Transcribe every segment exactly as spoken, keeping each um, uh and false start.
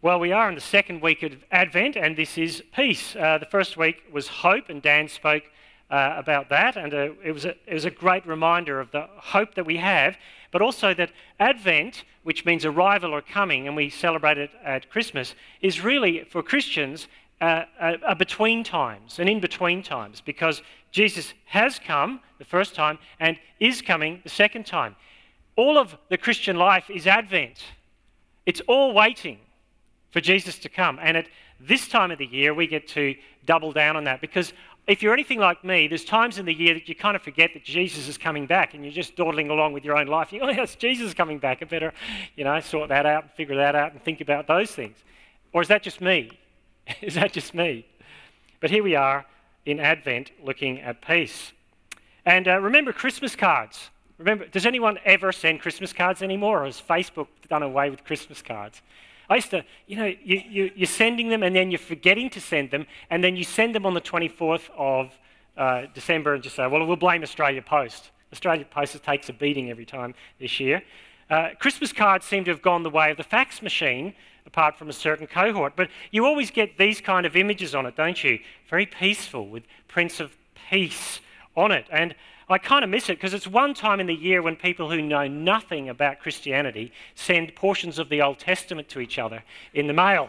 Well, we are in the second week of Advent, and this is peace. Uh, the first week was hope, and Dan spoke uh, about that, and uh, it was a, it was a great reminder of the hope that we have, but also that Advent, which means arrival or coming, and we celebrate it at Christmas, is really, for Christians, uh, a, a between times, an in-between times, because Jesus has come the first time and is coming the second time. All of the Christian life is Advent. It's all waiting for Jesus to come. And at this time of the year, we get to double down on that, because if you're anything like me, there's times in the year that you kind of forget that Jesus is coming back, and you're just dawdling along with your own life. You go, oh, yes, Jesus is coming back. I better, you know, sort that out and figure that out and think about those things. Or is that just me? Is that just me? But here we are in Advent looking at peace. And uh, remember Christmas cards. Remember, does anyone ever send Christmas cards anymore, or has Facebook done away with Christmas cards? I used to, you know, you, you, you're sending them and then you're forgetting to send them, and then you send them on the twenty-fourth of uh, December and just say, well, we'll blame Australia Post. Australia Post takes a beating every time this year. Uh, Christmas cards seem to have gone the way of the fax machine, apart from a certain cohort. But you always get these kind of images on it, don't you? Very peaceful, with Prince of Peace on it. And I kind of miss it, because it's one time in the year when people who know nothing about Christianity send portions of the Old Testament to each other in the mail.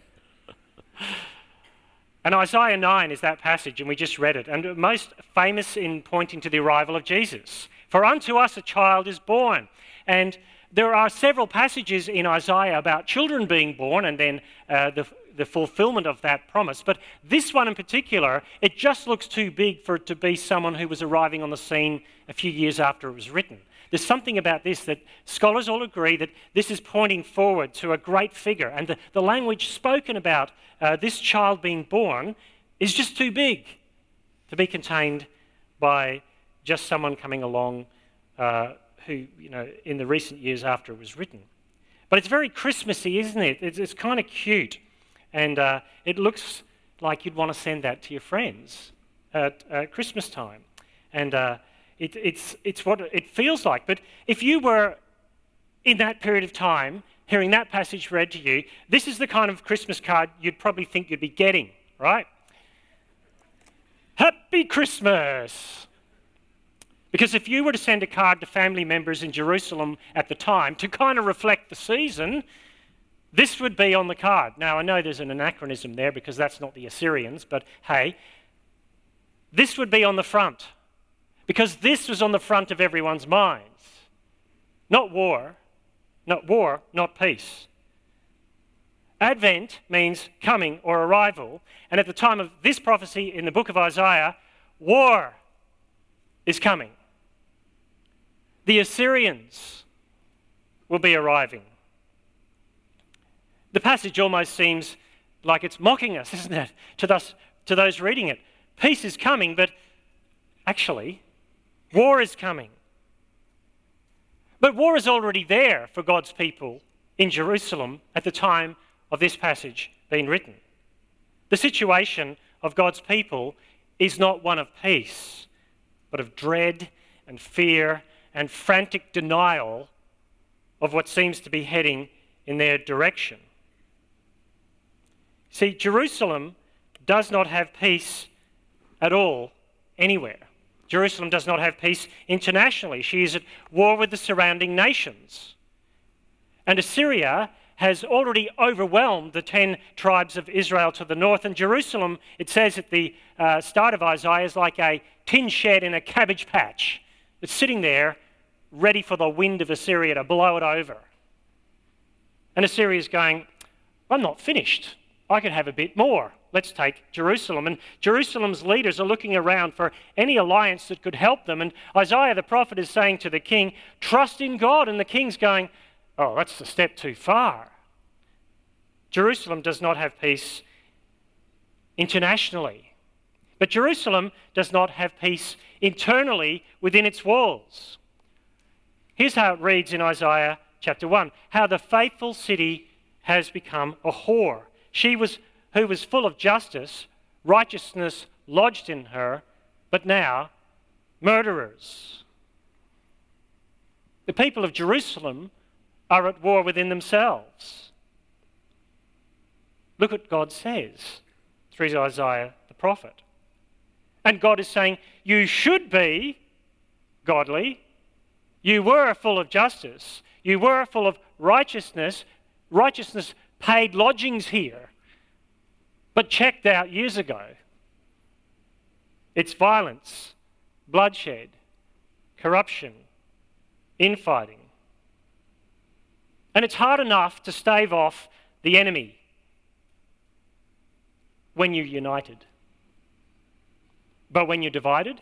And Isaiah nine is that passage, and we just read it, and most famous in pointing to the arrival of Jesus. For unto us a child is born. And there are several passages in Isaiah about children being born, and then uh, the the fulfillment of that promise. But this one in particular, it just looks too big for it to be someone who was arriving on the scene a few years after it was written. There's something about this that scholars all agree that this is pointing forward to a great figure, and the, the language spoken about uh, this child being born is just too big to be contained by just someone coming along uh, who, you know, in the recent years after it was written. But it's very Christmassy, isn't it? It's, it's kind of cute. And uh, it looks like you'd want to send that to your friends at uh, Christmas time. And uh, it, it's, it's what it feels like. But if you were in that period of time hearing that passage read to you, this is the kind of Christmas card you'd probably think you'd be getting, right? Happy Christmas! Because if you were to send a card to family members in Jerusalem at the time to kind of reflect the season, this would be on the card. Now, I know there's an anachronism there because that's not the Assyrians, but hey, this would be on the front, because this was on the front of everyone's minds. Not war, not war, not peace. Advent means coming or arrival, and at the time of this prophecy in the book of Isaiah, war is coming. The Assyrians will be arriving. The passage almost seems like it's mocking us, isn't it, to those, to those reading it. Peace is coming, but actually, war is coming. But war is already there for God's people in Jerusalem at the time of this passage being written. The situation of God's people is not one of peace, but of dread and fear and frantic denial of what seems to be heading in their direction. See, Jerusalem does not have peace at all anywhere. Jerusalem does not have peace internationally. She is at war with the surrounding nations. And Assyria has already overwhelmed the ten tribes of Israel to the north. And Jerusalem, it says at the uh, start of Isaiah, is like a tin shed in a cabbage patch. It's sitting there ready for the wind of Assyria to blow it over. And Assyria is going, I'm not finished. I could have a bit more. Let's take Jerusalem. And Jerusalem's leaders are looking around for any alliance that could help them. And Isaiah the prophet is saying to the king, trust in God. And the king's going, oh, that's a step too far. Jerusalem does not have peace internationally. But Jerusalem does not have peace internally within its walls. Here's how it reads in Isaiah chapter one. How the faithful city has become a whore. She was who was full of justice, righteousness lodged in her, but now murderers. The people of Jerusalem are at war within themselves. Look what God says through Isaiah the prophet. And God is saying, you should be godly. You were full of justice. You were full of righteousness. Righteousness paid lodgings here, but checked out years ago. It's violence, bloodshed, corruption, infighting. And it's hard enough to stave off the enemy when you're united. But when you're divided,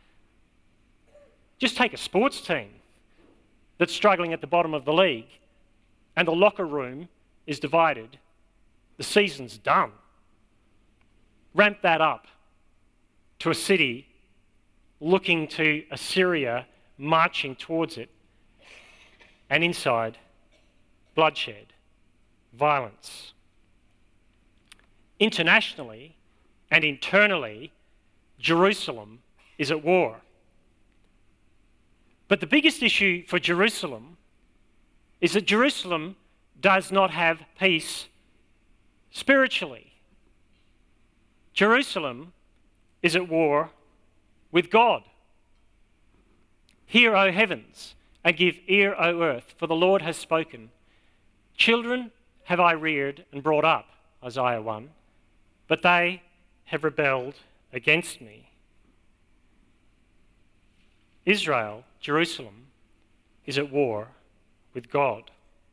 just take a sports team that's struggling at the bottom of the league and the locker room is divided. The season's done. Ramp that up to a city looking to Assyria, marching towards it, and inside, bloodshed, violence. Internationally and internally, Jerusalem is at war. But the biggest issue for Jerusalem is that Jerusalem does not have peace spiritually. Jerusalem is at war with God. Hear, O heavens, and give ear, O earth, for the Lord has spoken. Children have I reared and brought up, Isaiah one, but they have rebelled against me. Israel, Jerusalem, is at war with God.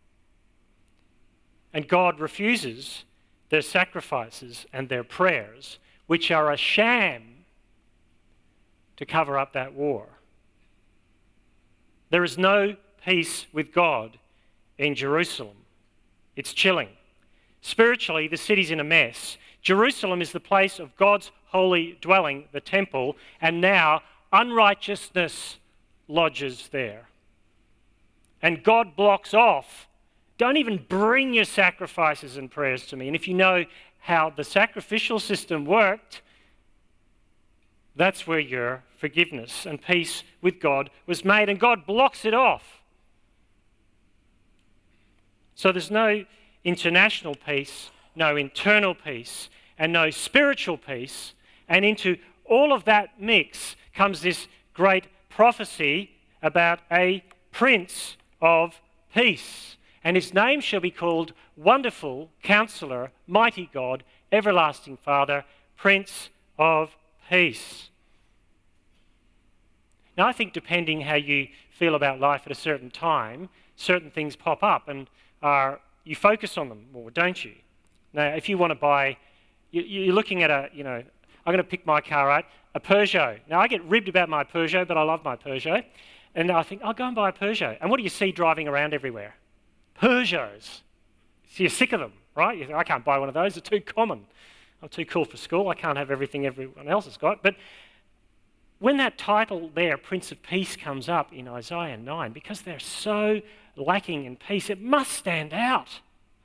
And God refuses their sacrifices and their prayers, which are a sham to cover up that war. There is no peace with God in Jerusalem. It's chilling. Spiritually, the city's in a mess. Jerusalem is the place of God's holy dwelling, the temple, and now unrighteousness lodges there. And God blocks off, don't even bring your sacrifices and prayers to me. And if you know how the sacrificial system worked, that's where your forgiveness and peace with God was made, and God blocks it off. So there's no international peace, no internal peace, and no spiritual peace. And into all of that mix comes this great prophecy about a Prince of Peace. And his name shall be called Wonderful Counselor, Mighty God, Everlasting Father, Prince of Peace. Now, I think depending how you feel about life at a certain time, certain things pop up and are, you focus on them more, don't you? Now, if you want to buy, you, you're looking at a, you know, I'm going to pick my car out, a Peugeot. Now, I get ribbed about my Peugeot, but I love my Peugeot. And I think, I'll go and buy a Peugeot. And what do you see driving around everywhere? Peugeots. So you're sick of them, right? You think, I can't buy one of those, they're too common. I'm too cool for school, I can't have everything everyone else has got. But when that title there, Prince of Peace, comes up in Isaiah nine, because they're so lacking in peace, it must stand out.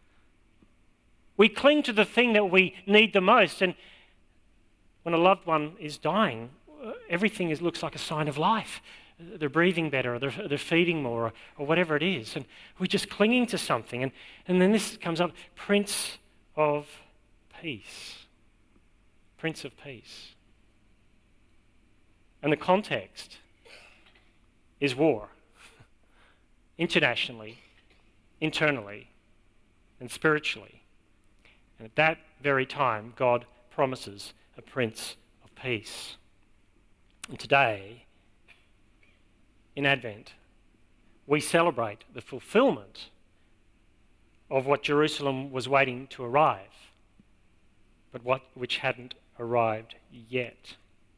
We cling to the thing that we need the most, and when a loved one is dying, everything is, looks like a sign of life. They're breathing better, or they're, they're feeding more, or, or whatever it is. And we're just clinging to something. And, and then this comes up, Prince of Peace. Prince of Peace. And the context is war. Internationally, internally, and spiritually. And at that very time, God promises a Prince of Peace. And today, in Advent, we celebrate the fulfillment of what Jerusalem was waiting to arrive, but what which hadn't arrived yet.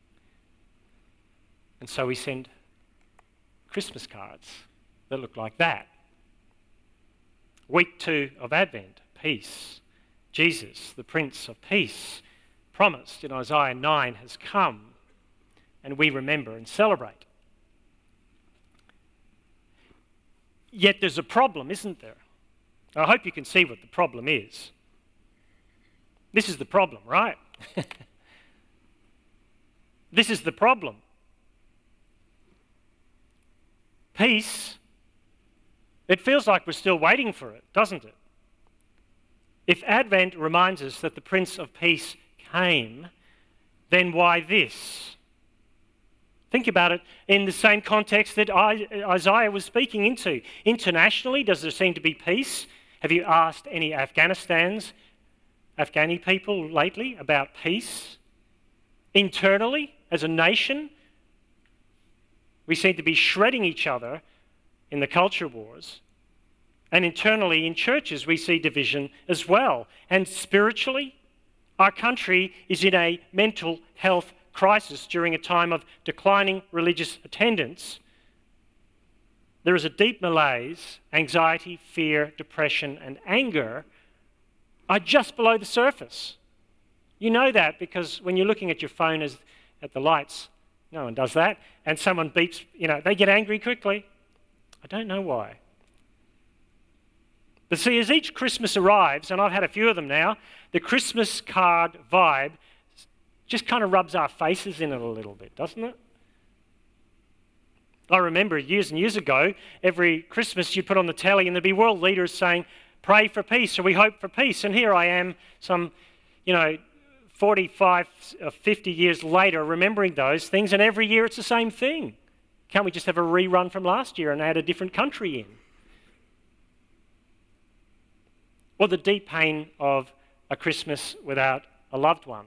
And so we send Christmas cards that look like that. Week two of Advent, peace. Jesus, the Prince of Peace, promised in Isaiah nine, has come, and we remember and celebrate. Yet there's a problem, isn't there? I hope you can see what the problem is. This is the problem, right? This is the problem. Peace, it feels like we're still waiting for it, doesn't it? If Advent reminds us that the Prince of Peace came, then why this? Think about it in the same context that Isaiah was speaking into. Internationally, does there seem to be peace? Have you asked any Afghanistan's, Afghani people lately about peace? Internally, as a nation, we seem to be shredding each other in the culture wars. And internally in churches, we see division as well. And spiritually, our country is in a mental health crisis during a time of declining religious attendance. There is a deep malaise, anxiety, fear, depression, and anger are just below the surface. You know that because when you're looking at your phone as, at the lights, no one does that, and someone beeps, you know, they get angry quickly. I don't know why. But see, as each Christmas arrives, and I've had a few of them now, the Christmas card vibe just kind of rubs our faces in it a little bit, doesn't it? I remember years and years ago, every Christmas you put on the telly and there'd be world leaders saying, pray for peace, or we hope for peace. And here I am, some, you know, forty-five or fifty years later, remembering those things, and every year it's the same thing. Can't we just have a rerun from last year and add a different country in? Or the deep pain of a Christmas without a loved one.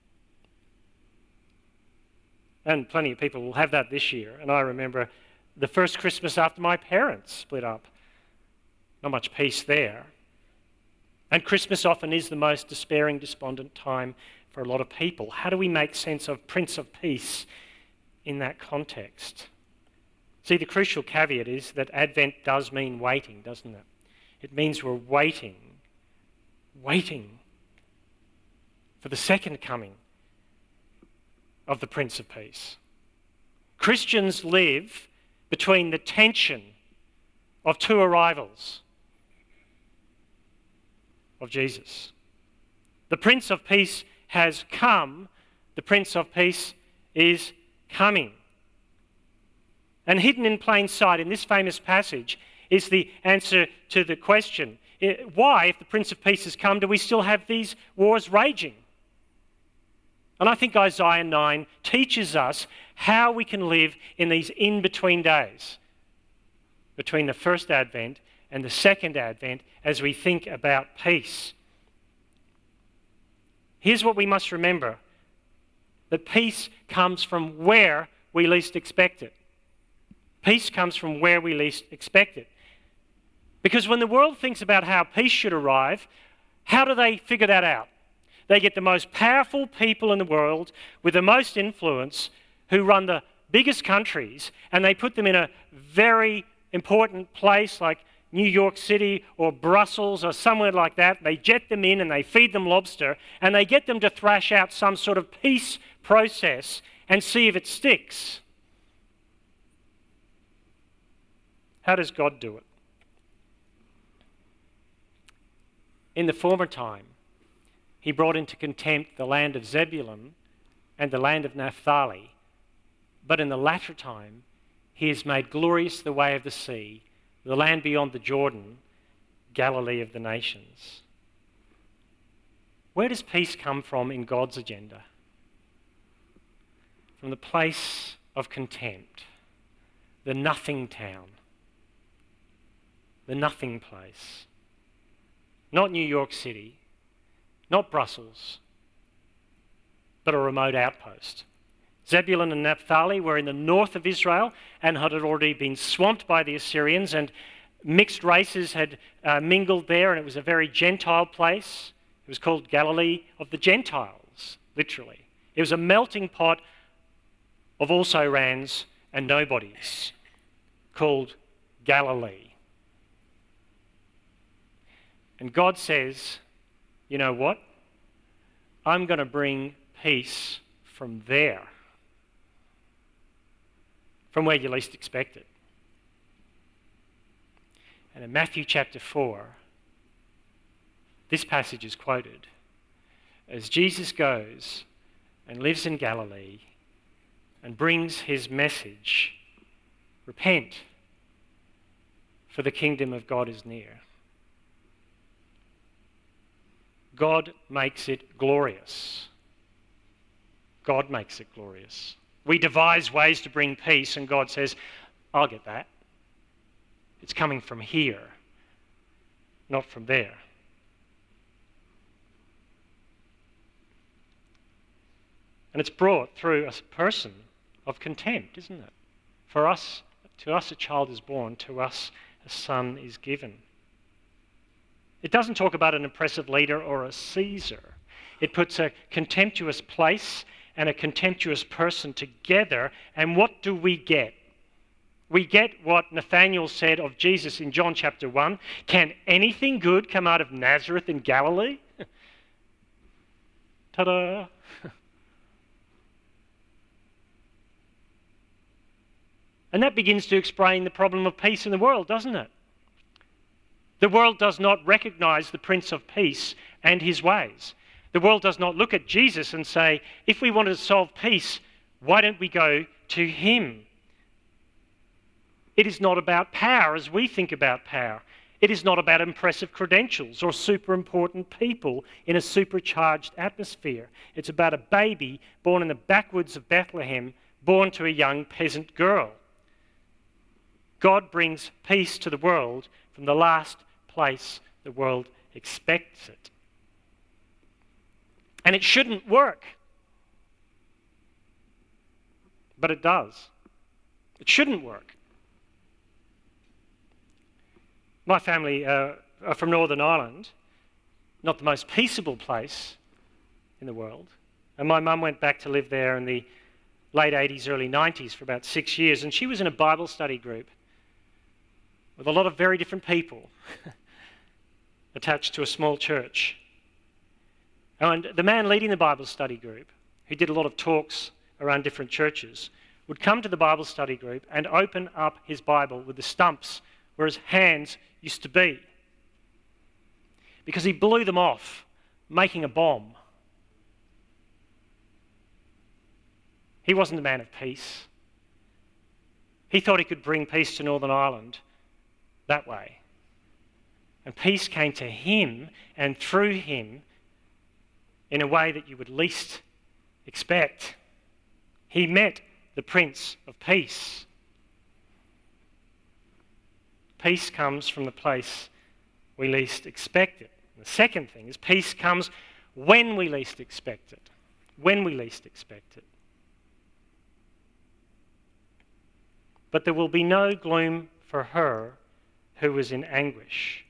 And plenty of people will have that this year. And I remember the first Christmas after my parents split up. Not much peace there. And Christmas often is the most despairing, despondent time for a lot of people. How do we make sense of Prince of Peace in that context? See, the crucial caveat is that Advent does mean waiting, doesn't it? It means we're waiting, waiting for the second coming of the Prince of Peace. Christians live between the tension of two arrivals of Jesus. The Prince of Peace has come. The Prince of Peace is coming. And hidden in plain sight in this famous passage is the answer to the question, why, if the Prince of Peace has come, do we still have these wars raging? And I think Isaiah nine teaches us how we can live in these in-between days between the first Advent and the second Advent as we think about peace. Here's what we must remember, that peace comes from where we least expect it. Peace comes from where we least expect it. Because when the world thinks about how peace should arrive, how do they figure that out? They get the most powerful people in the world with the most influence who run the biggest countries, and they put them in a very important place like New York City or Brussels or somewhere like that. They jet them in and they feed them lobster, and they get them to thrash out some sort of peace process and see if it sticks. How does God do it? In the former time, he brought into contempt the land of Zebulun and the land of Naphtali. But in the latter time, he has made glorious the way of the sea, the land beyond the Jordan, Galilee of the nations. Where does peace come from in God's agenda? From the place of contempt, the nothing town, the nothing place. Not New York City, not Brussels, but a remote outpost. Zebulun and Naphtali were in the north of Israel and had already been swamped by the Assyrians, and mixed races had uh, mingled there, and it was a very Gentile place. It was called Galilee of the Gentiles, literally. It was a melting pot of also-rans and nobodies called Galilee. And God says, you know what? I'm going to bring peace from there, from where you least expect it. And in Matthew chapter four, this passage is quoted as Jesus goes and lives in Galilee and brings his message, repent, for the kingdom of God is near. God makes it glorious. God makes it glorious. We devise ways to bring peace, and God says, I'll get that. It's coming from here, not from there. And it's brought through a person of contempt, isn't it? For us, to us a child is born, to us a son is given. It doesn't talk about an oppressive leader or a Caesar. It puts a contemptuous place and a contemptuous person together, and what do we get? We get what Nathanael said of Jesus in John chapter one. Can anything good come out of Nazareth in Galilee? Ta-da! And that begins to explain the problem of peace in the world, doesn't it? The world does not recognize the Prince of Peace and his ways. The world does not look at Jesus and say, if we wanted to solve peace, why don't we go to him? It is not about power as we think about power. It is not about impressive credentials or super important people in a supercharged atmosphere. It's about a baby born in the backwoods of Bethlehem, born to a young peasant girl. God brings peace to the world from the last place the world expects it. And it shouldn't work. But it does. It shouldn't work. My family uh, are from Northern Ireland, not the most peaceable place in the world. And my mum went back to live there in the late eighties, early nineties for about six years. And she was in a Bible study group with a lot of very different people attached to a small church. And the man leading the Bible study group, who did a lot of talks around different churches, would come to the Bible study group and open up his Bible with the stumps where his hands used to be, because he blew them off making a bomb. He wasn't a man of peace. He thought he could bring peace to Northern Ireland that way. And peace came to him and through him in a way that you would least expect. He met the Prince of Peace. Peace comes from the place we least expect it. The second thing is peace comes when we least expect it. When we least expect it. But there will be no gloom for her who was in anguish.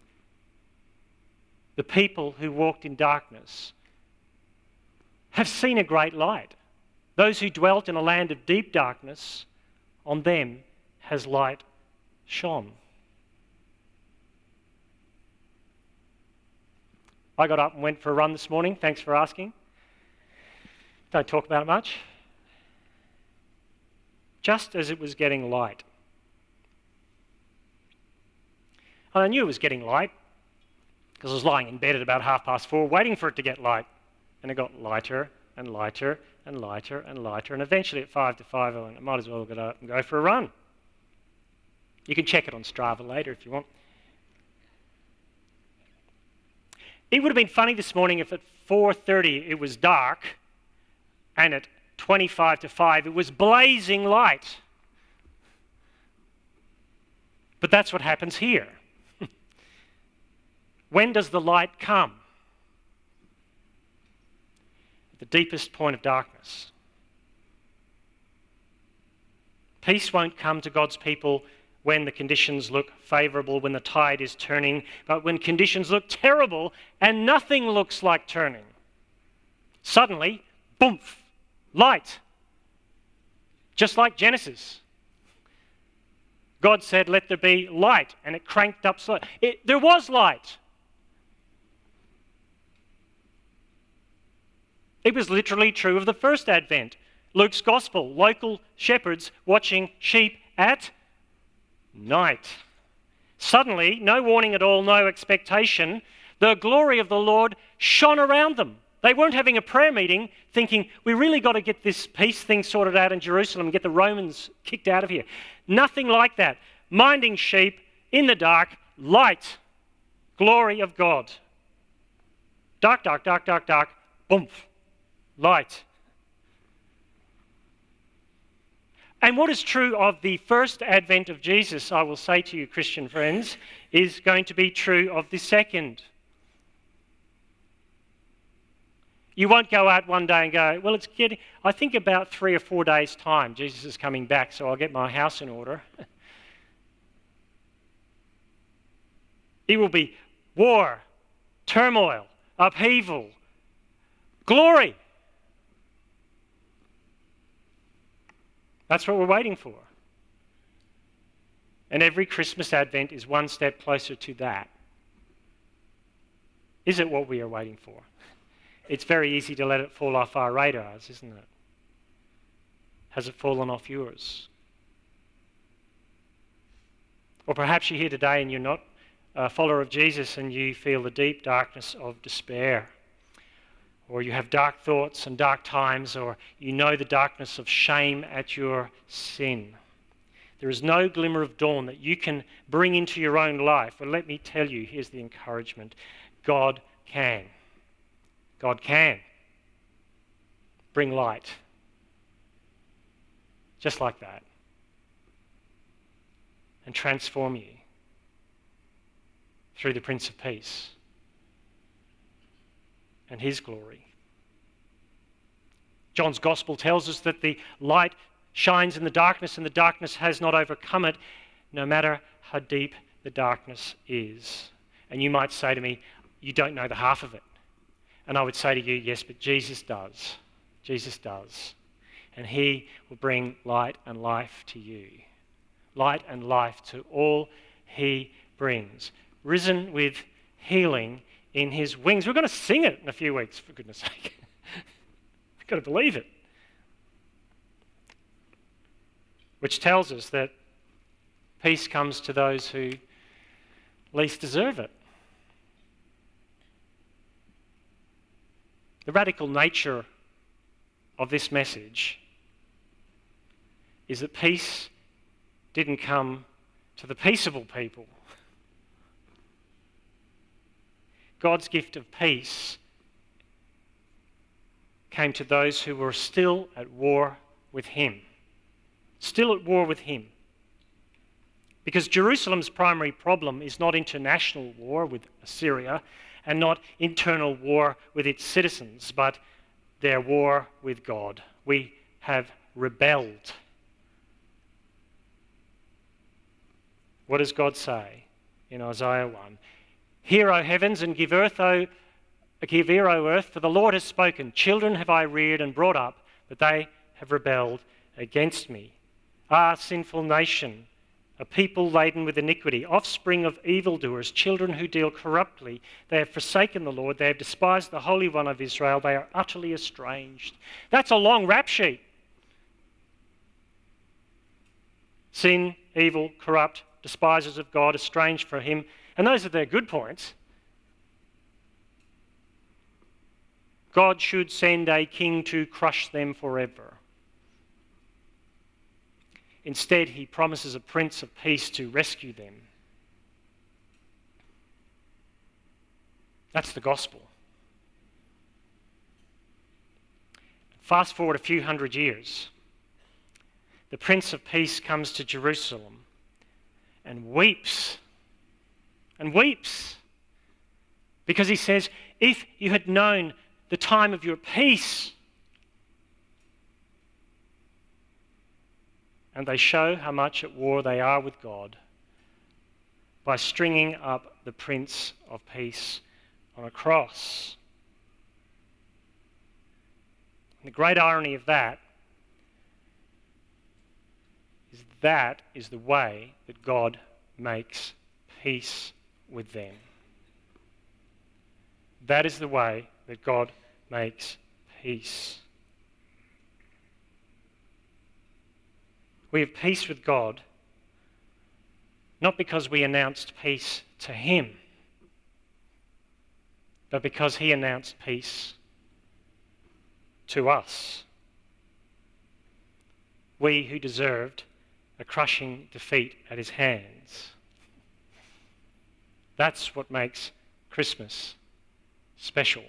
The people who walked in darkness have seen a great light. Those who dwelt in a land of deep darkness, on them has light shone. I got up and went for a run this morning. Thanks for asking. Don't talk about it much. Just as it was getting light. And I knew it was getting light because I was lying in bed at about half past four waiting for it to get light. And it got lighter and lighter and lighter and lighter. And eventually at five to five, I went, I might as well get up and go for a run. You can check it on Strava later if you want. It would have been funny this morning if at four thirty it was dark and at twenty-five to five it was blazing light. But that's what happens here. When does the light come? At the deepest point of darkness. Peace won't come to God's people when the conditions look favourable, when the tide is turning, but when conditions look terrible and nothing looks like turning. Suddenly, boom, light. Just like Genesis. God said, let there be light, and it cranked up slowly. It, there was light. It was literally true of the first Advent. Luke's Gospel, local shepherds watching sheep at night. Suddenly, no warning at all, no expectation, the glory of the Lord shone around them. They weren't having a prayer meeting thinking, we really got to get this peace thing sorted out in Jerusalem and get the Romans kicked out of here. Nothing like that. Minding sheep in the dark, light, glory of God. Dark, dark, dark, dark, dark, boom, light. And what is true of the first advent of Jesus, I will say to you, Christian friends, is going to be true of the second. You won't go out one day and go, well, it's getting, I think about three or four days' time, Jesus is coming back, so I'll get my house in order. It will be war, turmoil, upheaval, glory. That's what we're waiting for. And every Christmas Advent is one step closer to that. Is it what we are waiting for? It's very easy to let it fall off our radars, isn't it? Has it fallen off yours? Or perhaps you're here today and you're not a follower of Jesus and you feel the deep darkness of despair. Or you have dark thoughts and dark times, or you know the darkness of shame at your sin. There is no glimmer of dawn that you can bring into your own life. Well, let me tell you, here's the encouragement. God can. God can bring light. Just like that. And transform you through the Prince of Peace and his glory. John's Gospel tells us that the light shines in the darkness and the darkness has not overcome it, no matter how deep the darkness is. And you might say to me, you don't know the half of it. And I would say to you, yes, but Jesus does. Jesus does. And he will bring light and life to you. Light and life to all he brings. Risen with healing in his wings. We're going to sing it in a few weeks, for goodness sake. We've got to believe it. Which tells us that peace comes to those who least deserve it. The radical nature of this message is that peace didn't come to the peaceable people. God's gift of peace came to those who were still at war with him. Still at war with him. Because Jerusalem's primary problem is not international war with Assyria and not internal war with its citizens, but their war with God. We have rebelled. What does God say in Isaiah one? Hear, O heavens, and give earth, O give ear, O earth, for the Lord has spoken. Children have I reared and brought up, but they have rebelled against me. Ah, sinful nation, a people laden with iniquity, offspring of evildoers, children who deal corruptly. They have forsaken the Lord. They have despised the Holy One of Israel. They are utterly estranged. That's a long rap sheet. Sin, evil, corrupt, despisers of God, estranged from him. And those are their good points. God should send a king to crush them forever. Instead, he promises a Prince of Peace to rescue them. That's the gospel. Fast forward a few hundred years. The Prince of Peace comes to Jerusalem and weeps. And weeps. Because he says, if you had known the time of your peace. And they show how much at war they are with God by stringing up the Prince of Peace on a cross. And the great irony of that is that is the way that God makes peace with them. That is the way that God makes peace. We have peace with God, not because we announced peace to him, but because he announced peace to us. We who deserved a crushing defeat at his hands. That's what makes Christmas special.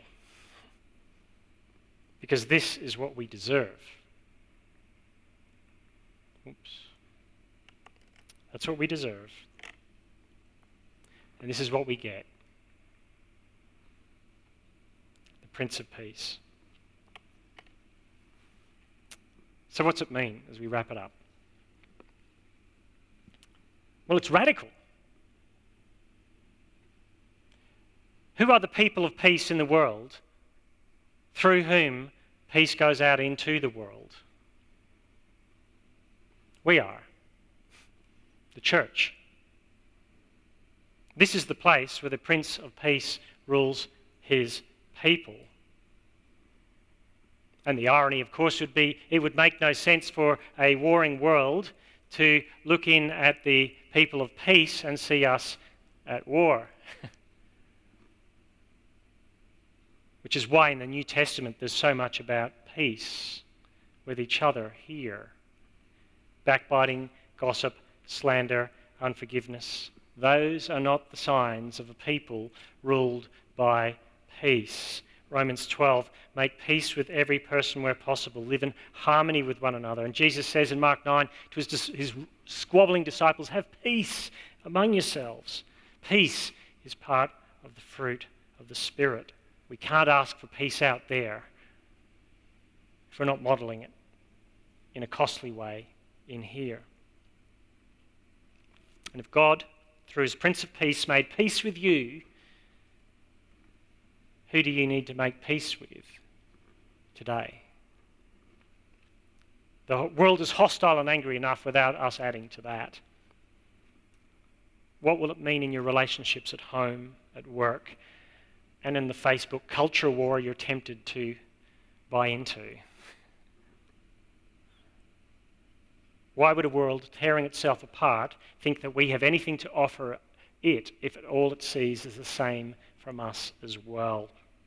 Because this is what we deserve. Oops. That's what we deserve. And this is what we get. The Prince of Peace. So what's it mean as we wrap it up? Well, it's radical. Who are the people of peace in the world through whom peace goes out into the world? We are. The church. This is the place where the Prince of Peace rules his people. And the irony, of course, would be it would make no sense for a warring world to look in at the people of peace and see us at war. Which is why in the New Testament there's so much about peace with each other here. Backbiting, gossip, slander, unforgiveness. Those are not the signs of a people ruled by peace. Romans twelve, make peace with every person where possible, live in harmony with one another. And Jesus says in Mark nine to his, his squabbling disciples, have peace among yourselves. Peace is part of the fruit of the Spirit. We can't ask for peace out there if we're not modelling it in a costly way in here. And if God, through his Prince of Peace, made peace with you, who do you need to make peace with today? The world is hostile and angry enough without us adding to that. What will it mean in your relationships at home, at work, and in the Facebook culture war you're tempted to buy into? Why would a world tearing itself apart think that we have anything to offer it if all it sees is the same from us as well?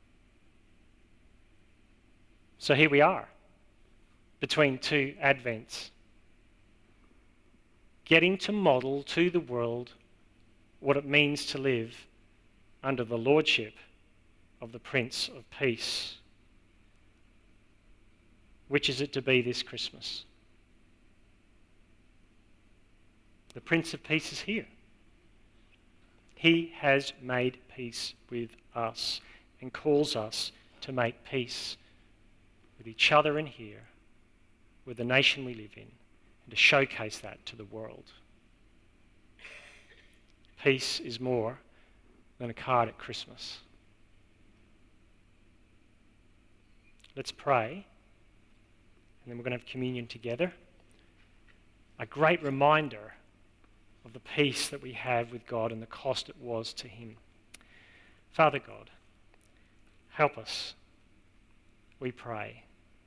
So here we are, between two Advents, getting to model to the world what it means to live under the lordship of the Prince of Peace. Which is it to be this Christmas? The Prince of Peace is here. He has made peace with us and calls us to make peace with each other in here, with the nation we live in, and to showcase that to the world. Peace is more than a card at Christmas. Let's pray, and then we're going to have communion together. A great reminder of the peace that we have with God and the cost it was to him. Father God, help us, we pray,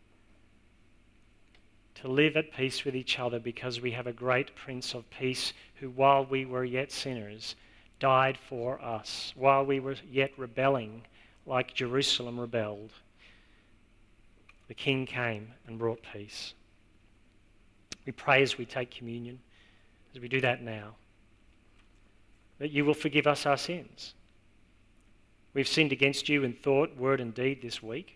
to live at peace with each other because we have a great Prince of Peace who, while we were yet sinners, died for us. While we were yet rebelling, like Jerusalem rebelled, the King came and brought peace. We pray as we take communion, as we do that now, that you will forgive us our sins. We've sinned against you in thought, word and deed this week.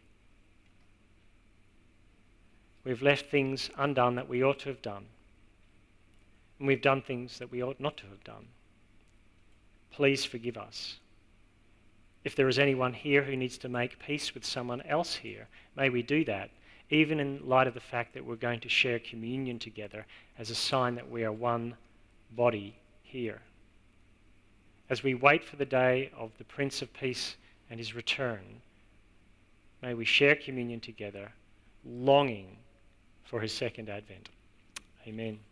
We've left things undone that we ought to have done. And we've done things that we ought not to have done. Please forgive us. If there is anyone here who needs to make peace with someone else here, may we do that, even in light of the fact that we're going to share communion together as a sign that we are one body here. As we wait for the day of the Prince of Peace and his return, may we share communion together, longing for his second advent. Amen.